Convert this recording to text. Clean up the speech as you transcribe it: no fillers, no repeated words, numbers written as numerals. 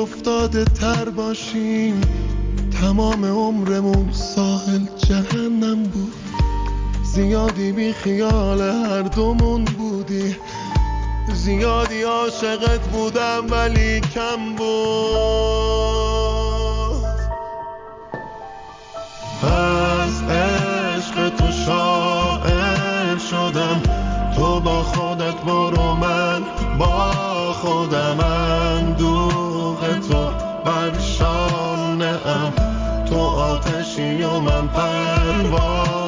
افتاده تر باشیم، تمام عمرمون ساحل جهنم بود. زیادی بی خیال هر دومون بودی، زیادی عاشقت بودم ولی کم بود. از عشق تو شاعر شدم، تو با خودت برو من با خودم. اندوه تو بر شانه‌ام، تو آتشی و من پروانه.